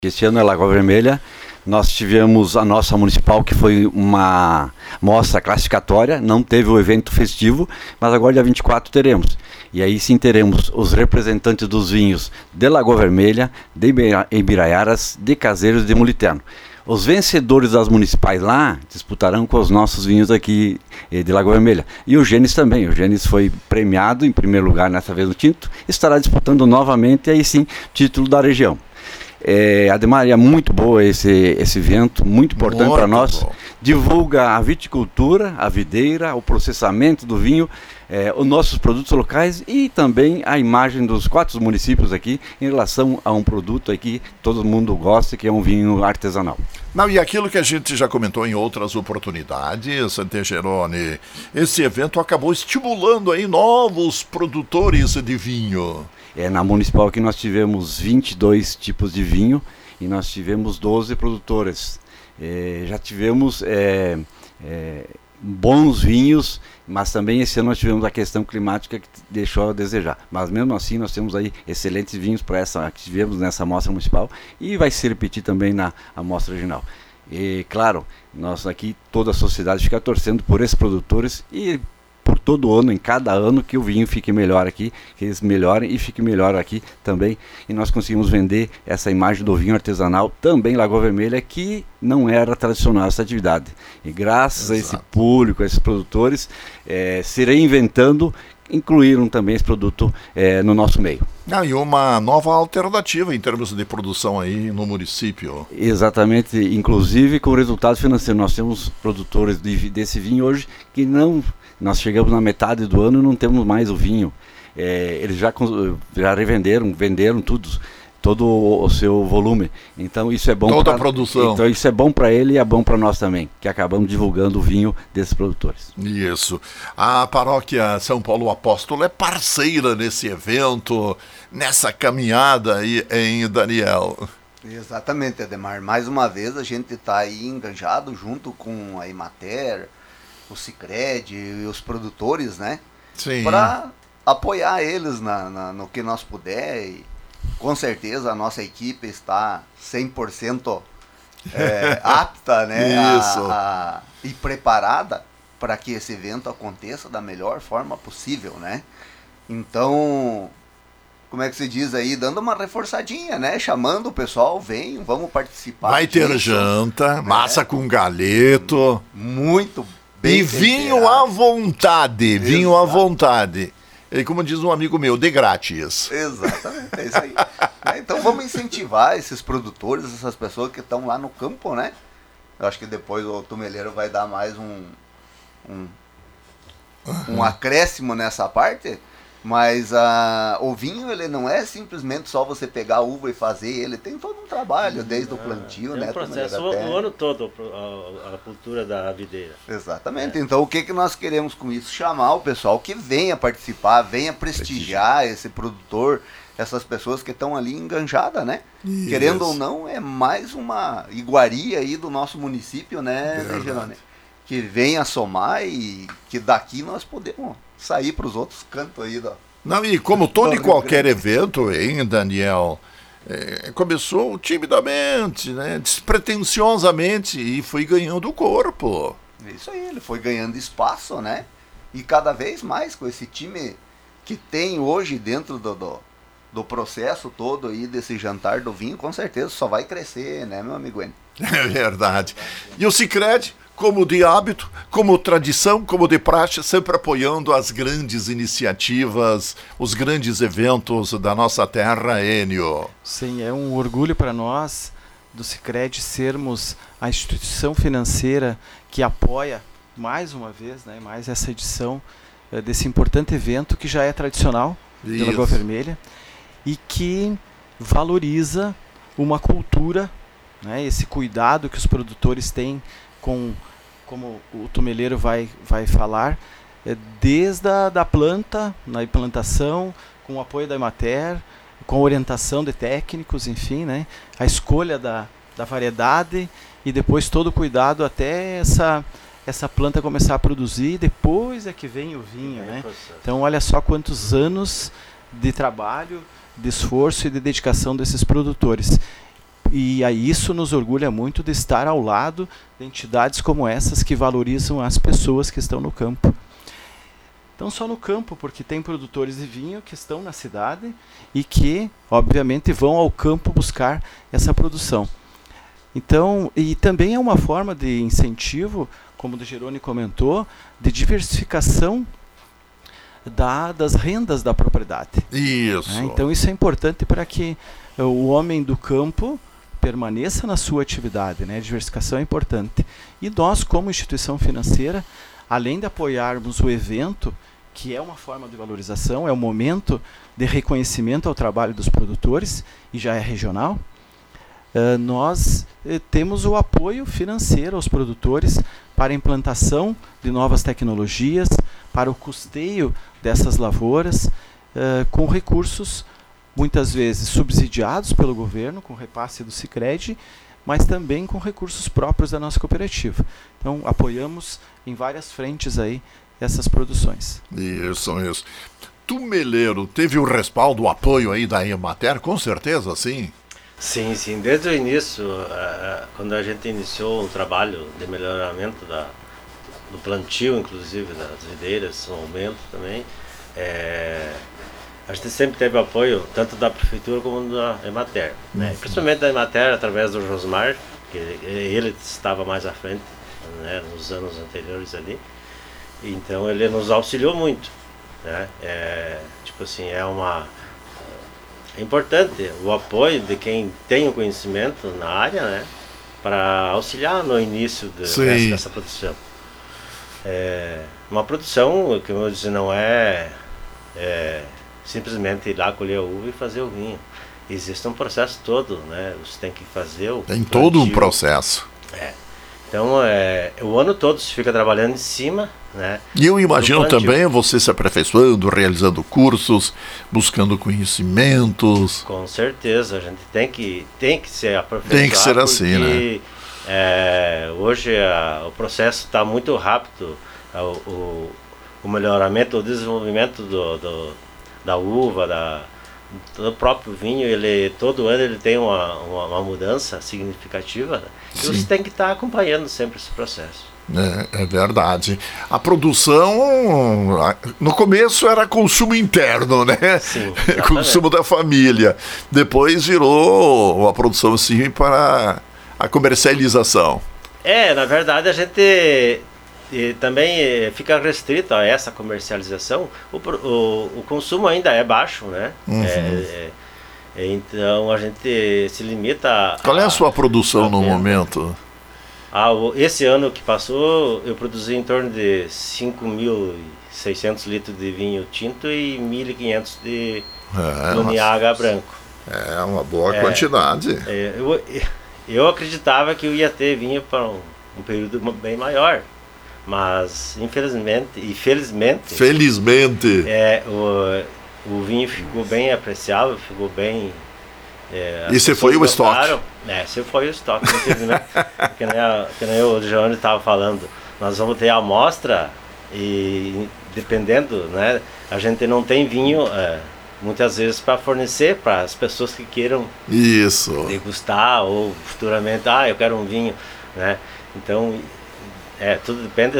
Este ano é Lagoa Vermelha. Nós tivemos a nossa municipal, que foi uma mostra classificatória, não teve o evento festivo, mas agora dia 24 teremos. E aí sim teremos os representantes dos vinhos de Lagoa Vermelha, de Ibiraiaras, de Caseiros e de Muliterno. Os vencedores das municipais lá disputarão com os nossos vinhos aqui de Lagoa Vermelha. E o Gênesis também. O Gênesis foi premiado em primeiro lugar nessa vez no Tinto, estará disputando novamente, aí sim, título da região. Ademar, é muito boa esse evento, muito importante para nós. Bom. Divulga a viticultura, a videira, o processamento do vinho, os nossos produtos locais e também a imagem dos 4 municípios aqui em relação a um produto aqui que todo mundo gosta, que é um vinho artesanal. Não, e aquilo que a gente já comentou em outras oportunidades, Santegerone, esse evento acabou estimulando aí novos produtores de vinho. Na municipal que nós tivemos 22 tipos de vinho e nós tivemos 12 produtores. Já tivemos bons vinhos, mas também esse ano nós tivemos a questão climática que deixou a desejar. Mas mesmo assim nós temos aí excelentes vinhos para essa que tivemos nessa amostra municipal e vai se repetir também na amostra regional. E claro, nós aqui, toda a sociedade fica torcendo por esses produtores e por todo ano, em cada ano, que o vinho fique melhor aqui, que eles melhorem e fique melhor aqui também. E nós conseguimos vender essa imagem do vinho artesanal também em Lagoa Vermelha, que não era tradicional essa atividade. E graças a esse público, a esses produtores, se reinventando, incluíram também esse produto no nosso meio. E uma nova alternativa em termos de produção aí no município. Exatamente, inclusive com resultado financeiro. Nós temos produtores desse vinho hoje que não... Nós chegamos na metade do ano e não temos mais o vinho. Eles já revenderam, venderam todo o seu volume. Então isso é bom. Toda a produção. Então isso é bom para ele e é bom para nós também, que acabamos divulgando o vinho desses produtores. Isso. A paróquia São Paulo Apóstolo é parceira nesse evento, nessa caminhada aí em Daniel. Exatamente, Ademar. Mais uma vez a gente está aí enganjado junto com a Emater, o Sicredi e os produtores, né? Sim. Para apoiar eles no que nós puder. E com certeza a nossa equipe está 100% apta, né? E preparada para que esse evento aconteça da melhor forma possível, né? Então, como é que se diz aí? Dando uma reforçadinha, né? Chamando o pessoal, vem, vamos participar. Vai ter janta, né? Massa com galeto. Muito bem. E vinho à vontade, vinho à vontade. E como diz um amigo meu, de grátis. Exatamente, é isso aí. Então vamos incentivar esses produtores, essas pessoas que estão lá no campo, né? Eu acho que depois o Tumeleiro vai dar mais um acréscimo nessa parte. Mas o vinho, ele não é simplesmente só você pegar a uva e fazer, ele tem todo um trabalho, desde o plantio, né? É um processo o ano todo, a cultura da videira. Exatamente, então o que nós queremos com isso? Chamar o pessoal que venha participar, venha prestigiar esse produtor, essas pessoas que estão ali enganjadas, né? Isso. Querendo ou não, é mais uma iguaria aí do nosso município, né, Gerone? Que venha somar e que daqui nós podemos sair para os outros cantos aí. Não, e como todo e qualquer evento, hein, Daniel, começou timidamente, né, despretensiosamente e foi ganhando corpo. Isso aí, ele foi ganhando espaço, né? E cada vez mais com esse time que tem hoje dentro do processo todo aí desse jantar do vinho, com certeza só vai crescer, né, meu amigo Enio? É verdade. E o Sicredi, como de hábito, como tradição, como de praxe, sempre apoiando as grandes iniciativas, os grandes eventos da nossa terra, Enio. Sim, é um orgulho para nós do Sicredi sermos a instituição financeira que apoia mais uma vez, né, mais essa edição desse importante evento que já é tradicional de Lagoa Vermelha e que valoriza uma cultura, né, esse cuidado que os produtores têm com, como o Tumeleiro vai falar, desde a planta, na implantação, com o apoio da Emater, com a orientação de técnicos, enfim, né, a escolha da variedade e depois todo o cuidado até essa planta começar a produzir, depois é que vem o vinho, né? Então olha só quantos anos de trabalho, de esforço e de dedicação desses produtores. E aí isso nos orgulha muito de estar ao lado de entidades como essas que valorizam as pessoas que estão no campo. Não só no campo, porque tem produtores de vinho que estão na cidade e que, obviamente, vão ao campo buscar essa produção. Então, e também é uma forma de incentivo, como o de Geroni comentou, de diversificação das rendas da propriedade. Isso. Então isso é importante para que o homem do campo permaneça na sua atividade, né? A diversificação é importante. E nós, como instituição financeira, além de apoiarmos o evento, que é uma forma de valorização, é um momento de reconhecimento ao trabalho dos produtores, e já é regional, nós temos o apoio financeiro aos produtores para a implantação de novas tecnologias, para o custeio dessas lavouras, com recursos muitas vezes subsidiados pelo governo, com repasse do Sicredi, mas também com recursos próprios da nossa cooperativa. Então, apoiamos em várias frentes aí essas produções. Isso. Tu, Meleiro, teve o respaldo, o apoio aí da Emater, com certeza, sim? Sim. Desde o início, quando a gente iniciou um trabalho de melhoramento do plantio, inclusive, das videiras, um aumento também, a gente sempre teve apoio, tanto da Prefeitura como da Emater, né? Principalmente da Emater, através do Josmar, que ele estava mais à frente, né, nos anos anteriores ali. Então ele nos auxiliou muito, né? É importante o apoio de quem tem o conhecimento na área, né, para auxiliar no início dessa produção. Uma produção, como eu disse, não é simplesmente ir lá colher a uva e fazer o vinho. Existe um processo todo, né? Você tem que fazer o Tem todo um processo. Então, o ano todo se fica trabalhando em cima, né? E eu imagino também você se aperfeiçoando, realizando cursos, buscando conhecimentos. Com certeza, a gente tem que se aperfeiçoar. Tem que ser assim, né? Hoje o processo está muito rápido, o melhoramento, o desenvolvimento da uva, do próprio vinho, todo ano ele tem uma mudança significativa, e você tem que estar acompanhando sempre esse processo. É verdade. A produção, no começo era consumo interno, né? Sim, consumo da família. Depois virou a produção sim para a comercialização. Na verdade a gente também fica restrito a essa comercialização. O consumo ainda é baixo, né? Então a gente se limita Qual é a sua produção no momento? Esse ano que passou, eu produzi em torno de 5.600 litros de vinho tinto e 1.500 do Niaga branco. É uma boa quantidade. Eu acreditava que eu ia ter vinho para um período bem maior, mas felizmente, o vinho ficou bem apreciável, ficou bem... Esse foi o estoque? Esse foi o estoque, infelizmente. que nem o João estava falando, nós vamos ter a amostra e dependendo, né, a gente não tem vinho muitas vezes para fornecer para as pessoas que queiram degustar ou futuramente, eu quero um vinho, né? Então, tudo depende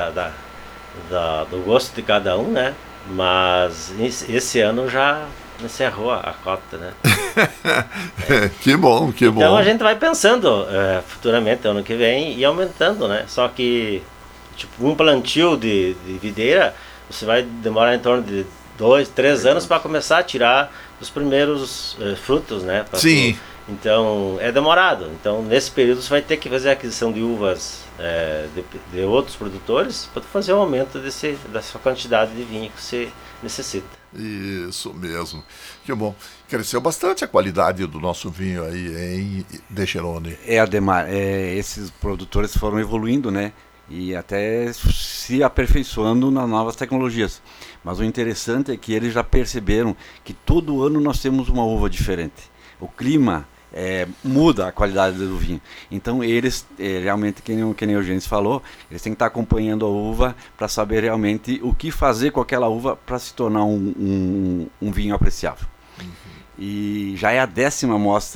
do gosto de cada um, né? Mas esse ano já encerrou a cota, né? Que bom. Então a gente vai pensando futuramente, ano que vem, e aumentando, né? Só que, tipo, um plantio de videira, você vai demorar em torno de 2, 3 anos para começar a tirar os primeiros frutos, né? Sim. Então é demorado. Então nesse período você vai ter que fazer a aquisição de uvas de outros produtores para fazer um aumento dessa quantidade de vinho que você necessita. Isso mesmo. Que bom. Cresceu bastante a qualidade do nosso vinho aí, hein, Decheroni? Ademar, esses produtores foram evoluindo, né? E até se aperfeiçoando nas novas tecnologias. Mas o interessante é que eles já perceberam que todo ano nós temos uma uva diferente. O clima muda a qualidade do vinho. Então eles, realmente, que nem o Eugênio falou, eles têm que estar acompanhando a uva para saber realmente o que fazer com aquela uva para se tornar um vinho apreciável. E já é a 10ª mostra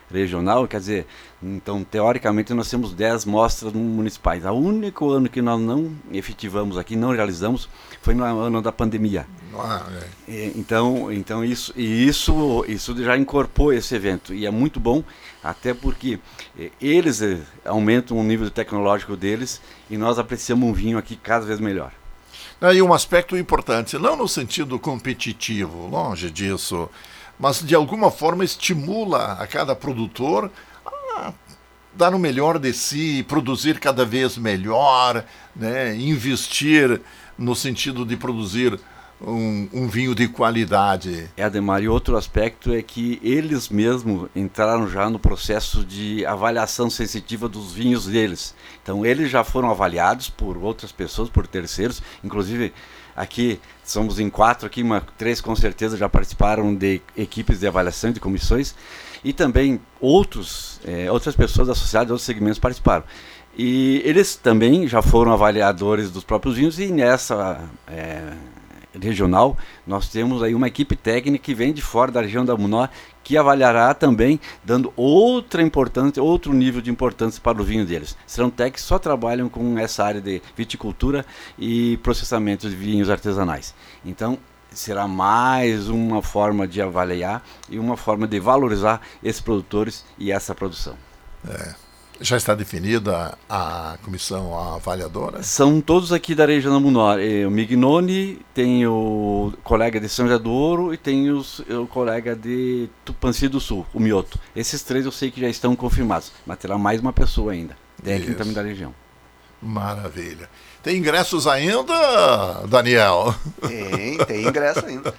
regional, quer dizer, então teoricamente nós temos 10 mostras municipais. O único ano que nós não efetivamos aqui, não realizamos, foi no ano da pandemia. Então isso já incorporou esse evento, e é muito bom, até porque eles aumentam o nível tecnológico deles e nós apreciamos um vinho aqui cada vez melhor. E um aspecto importante, não no sentido competitivo, longe disso, mas de alguma forma estimula a cada produtor a dar o melhor de si, produzir cada vez melhor, né? Investir no sentido de produzir um vinho de qualidade. Ademar, e outro aspecto é que eles mesmos entraram já no processo de avaliação sensitiva dos vinhos deles. Então eles já foram avaliados por outras pessoas, por terceiros, inclusive aqui somos em 4 aqui, 3 com certeza já participaram de equipes de avaliação, de comissões, e também outras pessoas associadas a outros segmentos participaram. E eles também já foram avaliadores dos próprios vinhos, e nessa regional nós temos aí uma equipe técnica que vem de fora da região da Munó, que avaliará também, dando outra importância, outro nível de importância para o vinho deles. Serão técnicos que só trabalham com essa área de viticultura e processamento de vinhos artesanais. Então será mais uma forma de avaliar e uma forma de valorizar esses produtores e essa produção. Já está definida a comissão avaliadora? São todos aqui da região da Munó. O Mignoni, tem o colega de São José do Ouro e tem o colega de Tupanci do Sul, o Mioto. Esses 3 eu sei que já estão confirmados, mas terá mais uma pessoa ainda, técnico também da região. Maravilha. Tem ingressos ainda, Daniel? Tem ingresso ainda.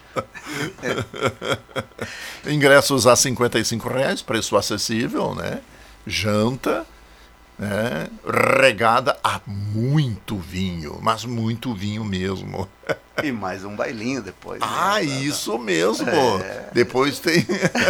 Ingressos a R$55, preço acessível, né? Janta, né? Regada a muito vinho, mas muito vinho mesmo. E mais um bailinho depois. Né? Isso mesmo. Depois tem...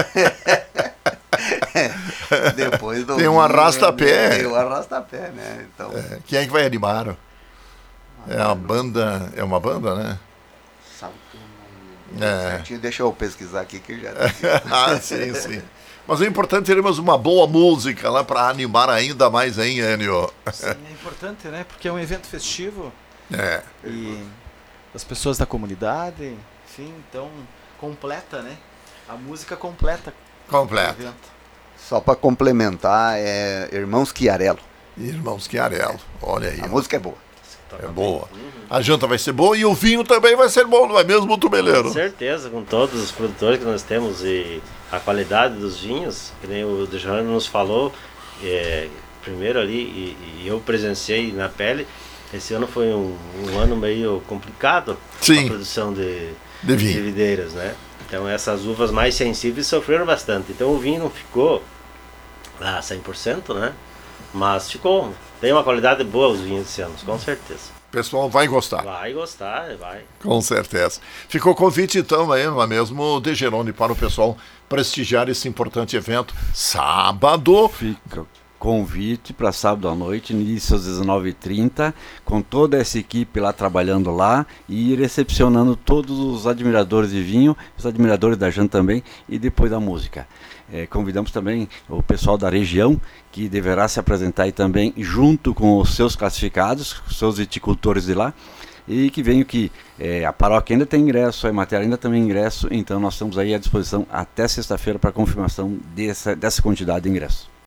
Depois do tem um arrasta-pé. Tem um arrasta-pé, né? Então... Quem é que vai animar? A banda, é uma banda, né? Sabe que deixa eu pesquisar aqui que já... sim. Mas é importante termos uma boa música lá para animar ainda mais, hein, Enio? Sim, é importante, né? Porque é um evento festivo. E as pessoas da comunidade, enfim, então completa, né? A música completa. O evento. Só para complementar, Irmãos Schiarello. Irmãos Schiarello, olha aí. A música é boa. É boa. A janta vai ser boa e o vinho também vai ser bom, não é mesmo, Tubeleiro? Com certeza, com todos os produtores que nós temos e a qualidade dos vinhos, que nem o Dejano nos falou, primeiro ali, e eu presenciei na pele, esse ano foi um ano meio complicado para a produção de videiras, né? Então essas uvas mais sensíveis sofreram bastante. Então o vinho não ficou lá 100%, né? Mas ficou... Tem uma qualidade boa os vinhos desse ano, com certeza. O pessoal vai gostar. Vai gostar, vai. Com certeza. Ficou convite então aí, não é mesmo, Degeroni, para o pessoal prestigiar esse importante evento. Sábado. Fica convite para sábado à noite, início às 19h30, com toda essa equipe lá trabalhando lá e recepcionando todos os admiradores de vinho, os admiradores da janta também, e depois da música. Convidamos também o pessoal da região, que deverá se apresentar aí também junto com os seus classificados, os seus viticultores de lá, e que venham que a paróquia ainda tem ingresso, a Emater ainda também ingresso, então nós estamos aí à disposição até sexta-feira para confirmação dessa quantidade de ingressos.